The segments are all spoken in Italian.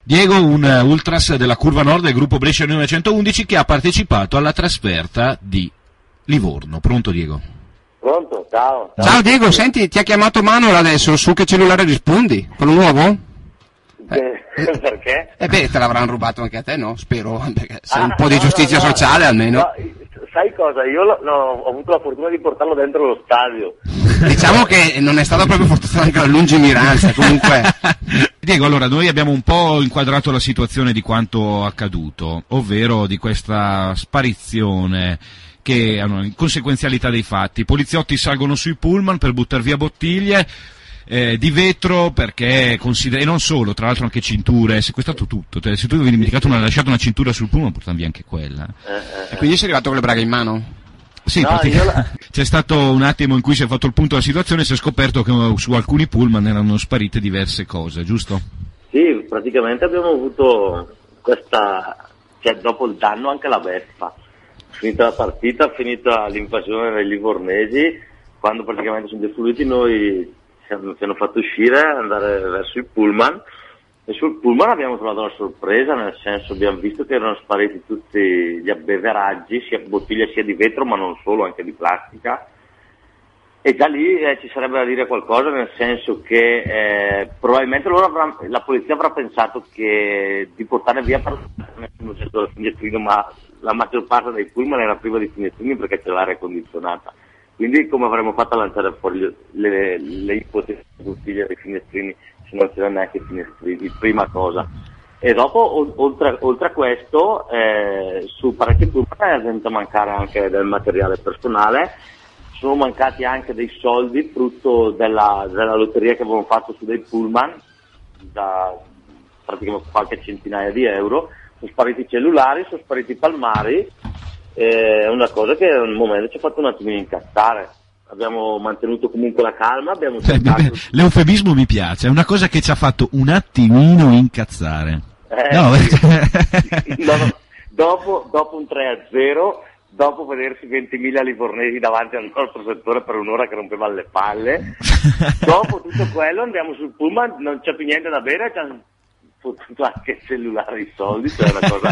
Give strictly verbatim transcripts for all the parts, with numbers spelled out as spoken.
Diego, un uh, ultras della Curva Nord del gruppo Brescia millenovecentoundici che ha partecipato alla trasferta di Livorno. Pronto, Diego? Pronto, ciao. Ciao, ciao Diego, senti, ti ha chiamato Manuel adesso, su che cellulare rispondi? Quello nuovo? Eh, eh, perché? Eh beh, te l'avranno rubato anche a te, no? Spero, perché sei ah, un po' di no, giustizia no, no, sociale almeno. No, sai cosa? Io lo, no, ho avuto la fortuna di portarlo dentro lo stadio. Diciamo che non è stata proprio fortuna anche la lungimiranza, comunque. Diego, allora, noi abbiamo un po' inquadrato la situazione di quanto accaduto, ovvero di questa sparizione che hanno conseguenzialità dei fatti. I poliziotti salgono sui pullman per buttare via bottiglie eh, di vetro, perché consider- e non solo, tra l'altro anche cinture, è sequestrato tutto. Se tu avevi dimenticato una, lasciato una cintura sul pullman, portano via anche quella. Eh, eh, e quindi sei arrivato con le braghe in mano? Sì, no, pratica- la... c'è stato un attimo in cui si è fatto il punto della situazione e si è scoperto che su alcuni pullman erano sparite diverse cose, giusto? Sì, praticamente abbiamo avuto questa, cioè dopo il danno anche la beffa. Finita la partita, finita l'invasione dei livornesi, quando praticamente sono defluiti noi ci hanno, ci hanno fatto uscire, andare verso il pullman, e sul pullman abbiamo trovato una sorpresa, nel senso abbiamo visto che erano spariti tutti gli abbeveraggi, sia bottiglie sia di vetro, ma non solo, anche di plastica, e da lì eh, ci sarebbe da dire qualcosa, nel senso che eh, probabilmente loro avrà, la polizia avrà pensato che di portare via per il finestrino, ma la maggior parte dei pullman era priva di finestrini perché c'è l'aria condizionata, quindi come avremmo fatto a lanciare fuori le, le, le ipotetiche bottiglie dei finestrini se non c'erano neanche i finestrini, prima cosa. E dopo, o, oltre, oltre a questo, eh, su parecchi pullman è venuto a mancare anche del materiale personale, sono mancati anche dei soldi frutto della, della lotteria che avevamo fatto su dei pullman, da praticamente qualche centinaia di euro, sono spariti i cellulari, sono spariti i palmari, è eh, una cosa che al momento ci ha fatto un attimino incazzare. Abbiamo mantenuto comunque la calma, abbiamo cercato... Beh, l'eufemismo mi piace, è una cosa che ci ha fatto un attimino incazzare. Eh, no, sì. no, no. Dopo, dopo un tre a zero, dopo vedersi ventimila livornesi davanti al nostro settore per un'ora che rompeva le palle, dopo tutto quello andiamo sul pullman, non c'è più niente da bere, ci hanno fottuto anche il cellulare, i soldi, cioè una cosa,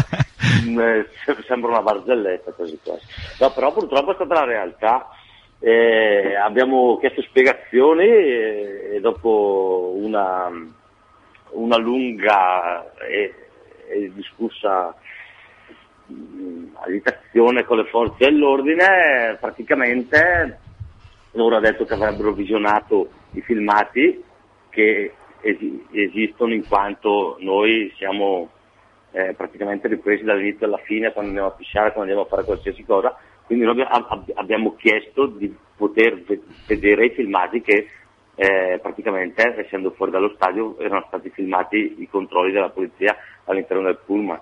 mh, sembra una barzelletta così quasi. No, però purtroppo è stata la realtà. Eh, abbiamo chiesto spiegazioni e, e dopo una, una lunga e, e discussa mh, agitazione con le forze dell'ordine, praticamente loro hanno detto che avrebbero visionato i filmati che es- esistono in quanto noi siamo eh, praticamente ripresi dall'inizio alla fine, quando andiamo a pisciare, quando andiamo a fare qualsiasi cosa. Quindi noi abbiamo chiesto di poter vedere i filmati che eh, praticamente, essendo fuori dallo stadio, erano stati filmati i controlli della polizia all'interno del pullman.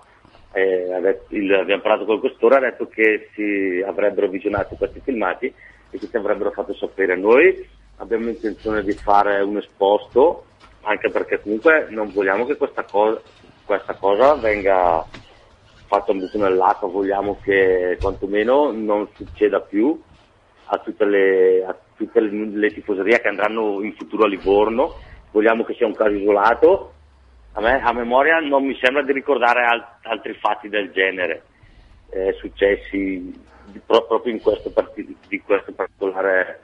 Eh, il, abbiamo parlato col questore, ha detto che si avrebbero visionato questi filmati e che ci avrebbero fatto sapere. Noi abbiamo intenzione di fare un esposto, anche perché comunque non vogliamo che questa cosa, questa cosa venga... fatto un buco nell'acqua, vogliamo che quantomeno non succeda più a tutte le, a tutte le, le tifoserie che andranno in futuro a Livorno, vogliamo che sia un caso isolato. A me a memoria non mi sembra di ricordare alt- altri fatti del genere eh, successi di, pro- proprio in questo, part- di questo particolare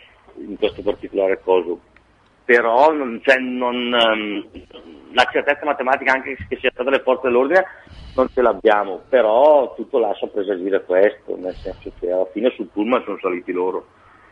in questo particolare coso. Però non, cioè, non, um, la certezza matematica anche che sia stata le forze dell'ordine non ce l'abbiamo, però tutto lascia presagire questo, nel senso che alla fine sul pullman sono saliti loro,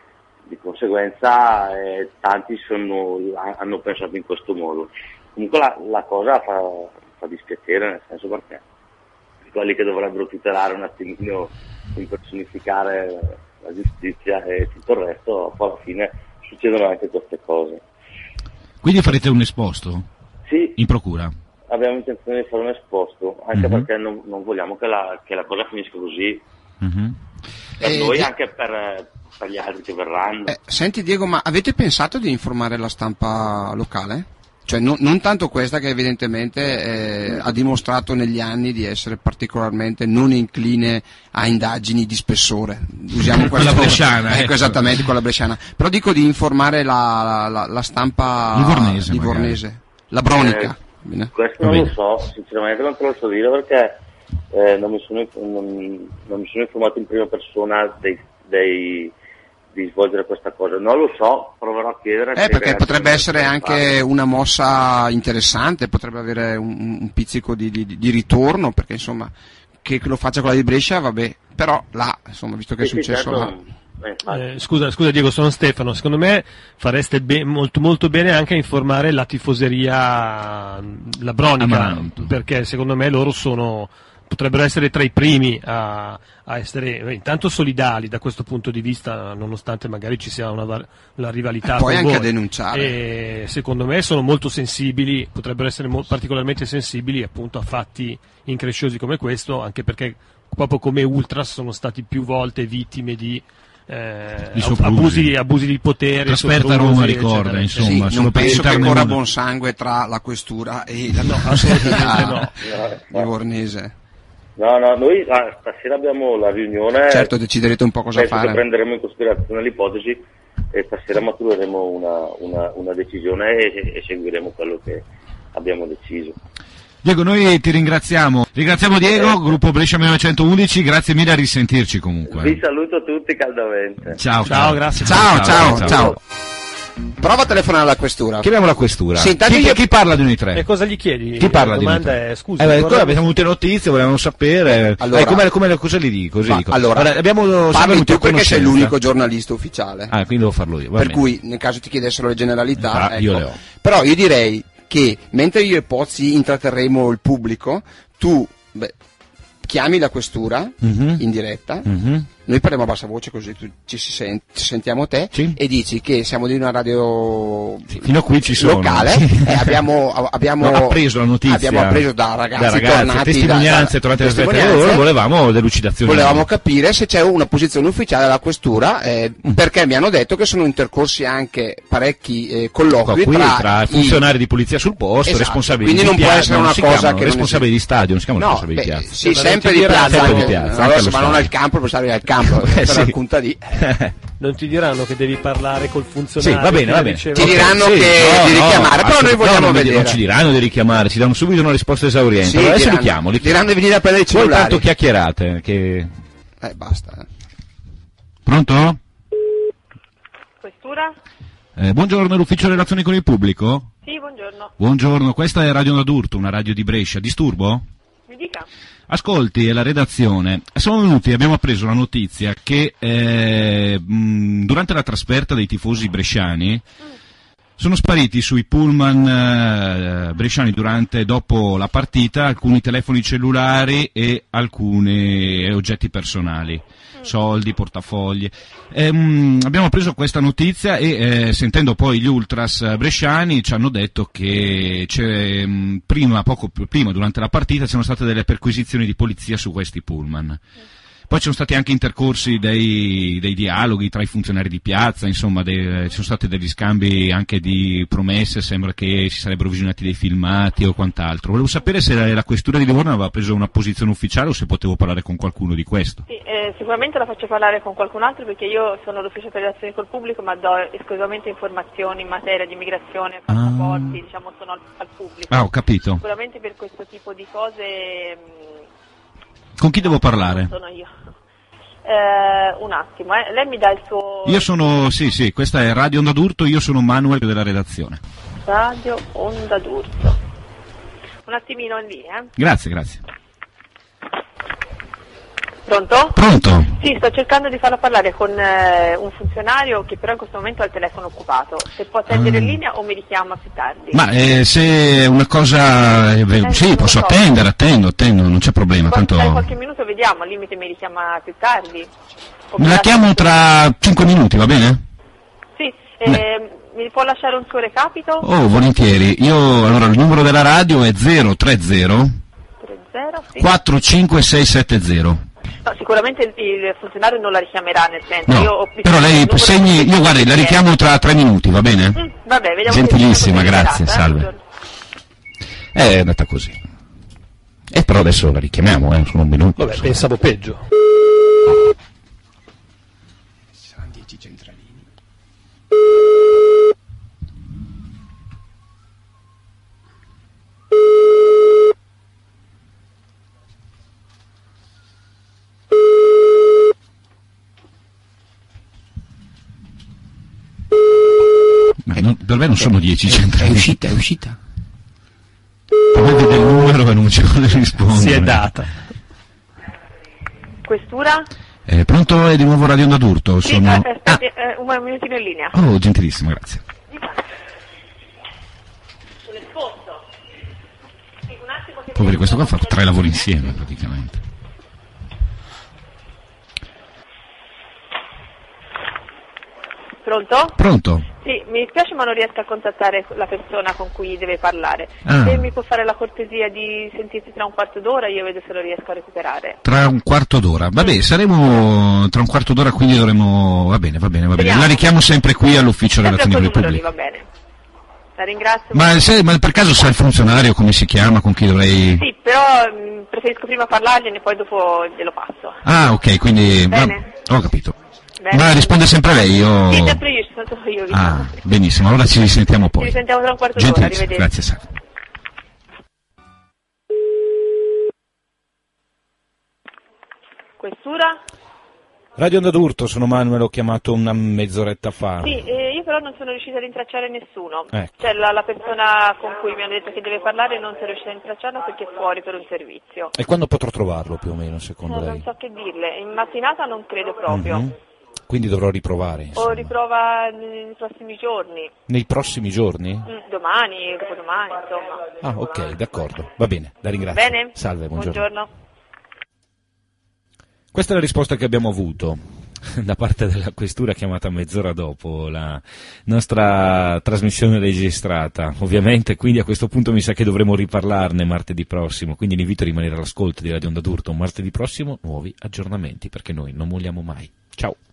di conseguenza eh, tanti sono, hanno pensato in questo modo. Comunque la, la cosa fa, fa dispiacere, nel senso perché quelli che dovrebbero tutelare un attimino, impersonificare la giustizia e tutto il resto, poi alla fine succedono anche queste cose. Quindi farete un esposto? Sì. In procura? Abbiamo intenzione di fare un esposto, anche uh-huh. perché non, non vogliamo che la, che la cosa finisca così. Uh-huh. Per eh, noi, di... anche per, per gli altri che verranno. Eh, senti Diego, ma avete pensato di informare la stampa locale? Cioè no, non tanto questa che evidentemente eh, ha dimostrato negli anni di essere particolarmente non incline a indagini di spessore, usiamo quella bresciana, ecco, esattamente quella bresciana, però dico di informare la, la, la stampa livornese, livornese la bronica. Eh, Bene. Questo non lo so, sinceramente non te lo so dire perché eh, non, mi sono, non, non mi sono informato in prima persona dei, dei, di svolgere questa cosa. Non lo so, proverò a chiedere. Eh, perché potrebbe essere anche una mossa interessante, potrebbe avere un, un pizzico di, di, di ritorno, perché insomma che lo faccia quella di Brescia, vabbè, però là, insomma, visto che sì, è successo sì, certo. là. Eh, scusa, scusa Diego, sono Stefano. Secondo me fareste be- molto, molto bene anche a informare la tifoseria labronica, Amaranto. perché secondo me loro sono potrebbero essere tra i primi a, a essere eh, intanto solidali da questo punto di vista, nonostante magari ci sia una, var- una rivalità. E poi con anche voi. a denunciare. E secondo me sono molto sensibili, potrebbero essere mo- particolarmente sensibili appunto a fatti incresciosi come questo, anche perché proprio come Ultras sono stati più volte vittime di Eh, Di soprusi. abusi, abusi di potere, Trasferta a soprusi, Roma, ricorda, eccetera, insomma. Sì, solo non per penso che citarne corra una. buon sangue tra la questura e la No, assolutamente no. Livornese. No, no, noi ah, stasera abbiamo la riunione. Certo, deciderete un po' cosa penso fare. che prenderemo in considerazione l'ipotesi e stasera matureremo una, una, una decisione e, e seguiremo quello che abbiamo deciso. Diego, noi ti ringraziamo. Ringraziamo Diego, gruppo Brescia millenovecentoundici, grazie mille, a risentirci comunque. Vi saluto tutti caldamente. Ciao, Ciao, grazie. Ciao, ciao, ciao. Prova a telefonare alla questura. Chiamiamo la questura. Sì, intanto chi, io- chi parla di noi tre? E cosa gli chiedi? Chi parla La di noi domanda tre? è, scusa, Eh, beh, vorrei- qua abbiamo avuto notizie, volevamo sapere. Allora- eh, come, come, cosa gli dico? Cosa Ma- dico? allora, Guarda, abbiamo siamo Parli venuti tu a perché sei conoscenza. l'unico giornalista ufficiale. Ah, quindi devo farlo io. va Per bene. cui, nel caso ti chiedessero le generalità, Ah, io ecco. le ho. Però io direi che mentre io e Pozzi intratterremo il pubblico, tu beh, chiami la questura Mhm. in diretta, Mhm. noi parliamo a bassa voce così tu, ci, si sen- ci sentiamo te Sì. e dici che siamo di una radio Fino a qui ci sono. locale Sì. e abbiamo, abbiamo No, appreso la notizia. abbiamo appreso da ragazzi, da ragazzi tornati testimonianze, da, da, tornate da testimonianze. loro, volevamo delucidazioni. Volevamo capire se c'è una posizione ufficiale della questura, eh, perché mi hanno detto che sono intercorsi anche parecchi eh, colloqui qui tra, tra, i- funzionari di polizia sul posto, Esatto, responsabili quindi di non può piazza, essere non una si cosa chiamano che non responsabili di stadio, non si chiamano No, responsabili beh, di piazza. sì, Ma sempre non di ti piazza, diranno- anche, Sempre di piazza, anche adesso allo ma non stadio. al campo, per stare al campo, Eh, per sì. racconta di. Non ti diranno che devi parlare col funzionario. Sì, va bene, che va bene. riceve- Ti diranno Sì, che no, di no, richiamare, però noi assolut- vogliamo no, non mi- vedere. Non ci diranno di richiamare, ci danno subito una risposta esauriente. Sì, allora adesso diranno- li chiamo, li chiamo. diranno di venire a prendere i Poi cellulari. tanto chiacchierate. Che... Eh, basta. Pronto? Questura? Eh, buongiorno, l'ufficio relazioni con il pubblico? Sì, buongiorno. Buongiorno, questa è Radio Nadurto, una radio di Brescia. Disturbo? Mi dica. Ascolti, è la redazione. Sono venuti, abbiamo appreso la notizia che eh, mh, durante la trasferta dei tifosi bresciani sono spariti sui pullman eh, bresciani durante, dopo la partita, alcuni telefoni cellulari e alcuni oggetti personali, soldi, portafogli. Ehm, abbiamo preso questa notizia e eh, sentendo poi gli ultras bresciani ci hanno detto che c'è, mh, prima, poco più- prima, durante la partita, c'erano state delle perquisizioni di polizia su questi pullman. Poi ci sono stati anche intercorsi dei, dei dialoghi tra i funzionari di piazza, insomma, dei, ci sono stati degli scambi anche di promesse, sembra che si sarebbero visionati dei filmati o quant'altro. Volevo sapere se la, la questura di Livorno aveva preso una posizione ufficiale o se potevo parlare con qualcuno di questo. Sì, eh, sicuramente la faccio parlare con qualcun altro perché io sono l'ufficio per le relazioni col pubblico ma do esclusivamente informazioni in materia di immigrazione, passaporti, diciamo sono al, al pubblico. Ah, ho capito. Sicuramente per questo tipo di cose mh, Con chi devo parlare? sono io. Eh, un attimo, eh. Lei mi dà il suo Io sono, sì, sì, questa è Radio Onda d'Urto, io sono Manuel della redazione. radio Onda d'Urto. Un attimino in linea, eh. Grazie, grazie. Pronto? Pronto? Sì, sto cercando di farla parlare con eh, un funzionario che però in questo momento ha il telefono occupato. Se può attendere Ah. in linea o mi richiama più tardi? Ma eh, se è una cosa... eh, beh, Eh, sì, non posso lo so. attendere, attendo, attendo, non c'è problema, Quando tanto... stai qualche minuto vediamo, al limite mi richiama più tardi. O Me la più chiamo tardi- tra cinque minuti, va bene? Sì, eh, mi può lasciare un suo recapito? Oh, volentieri. Io, allora, il numero della radio è zero tre zero trenta, sì. quattro cinque sei sette zero. No, sicuramente il, il funzionario non la richiamerà, nel senso No, io ho però lei il numero segni, di- io guardi, la richiamo tra tre minuti, va bene? Mm, vabbè, vediamo Gentilissima, che grazie, eh, salve. buongiorno. È andata così. E però adesso la richiamiamo, eh, sono un minuto. Vabbè, insomma. pensavo peggio. Saranno dieci centralini. Per me non sono dieci È centrali. uscita, è uscita. Avete del numero e non ci vuole rispondere. Si è data. Questura? Eh, pronto, è di nuovo Radio Onda d'Urto? Sì, Sono... eh, aspetti, eh, un minutino in linea. Oh, gentilissimo, grazie. Sull'esposto. Sì, un attimo che... Poveri, questo qua ha fatto tre lavori insieme praticamente. Pronto? Pronto? Sì, mi dispiace ma non riesco a contattare la persona con cui deve parlare. Ah. Se mi può fare la cortesia di sentirsi tra un quarto d'ora, io vedo se lo riesco a recuperare. Tra un quarto d'ora. Vabbè, saremo tra un quarto d'ora, quindi dovremo... Va bene, va bene, va bene. Speriamo. La richiamo sempre qui all'ufficio Sempre a relazioni quel con il numero lì, pubblico. va bene. La ringrazio. Ma, se, ma per caso sa il funzionario come si chiama, con chi dovrei... Sì, però mh, preferisco prima parlargliene e poi dopo glielo passo. Ah, ok, quindi... Bene. Ma, ho capito. Bene. Ma risponde sempre lei? Io... Sì, sempre io, ci sono solo io. diciamo. Ah, benissimo, allora ci risentiamo poi. Ci risentiamo tra un quarto d'ora, Gentilissimo, arrivederci. grazie, salve. Questura? Radio Onda d'Urto, sono Manuel, ho chiamato una mezz'oretta fa. Sì, eh, io però non sono riuscita a rintracciare nessuno. Ecco. Cioè la, la persona con cui mi hanno detto che deve parlare non sono riuscita a rintracciarlo perché è fuori per un servizio. E quando potrò trovarlo più o meno, secondo Eh, lei? non so che dirle, in mattinata non credo proprio. Mhm. Quindi dovrò riprovare, O insomma. riprova nei prossimi giorni, Nei prossimi giorni? Mm, domani, dopodomani, insomma. Ah, ok, d'accordo. Va bene, la ringrazio. Bene? Salve, buongiorno. Buongiorno. Questa è la risposta che abbiamo avuto da parte della questura chiamata mezz'ora dopo la nostra trasmissione registrata. Ovviamente, quindi a questo punto mi sa che dovremo riparlarne martedì prossimo, quindi l'invito a rimanere all'ascolto di Radio Onda d'Urto. Martedì prossimo nuovi aggiornamenti, perché noi non molliamo mai. Ciao.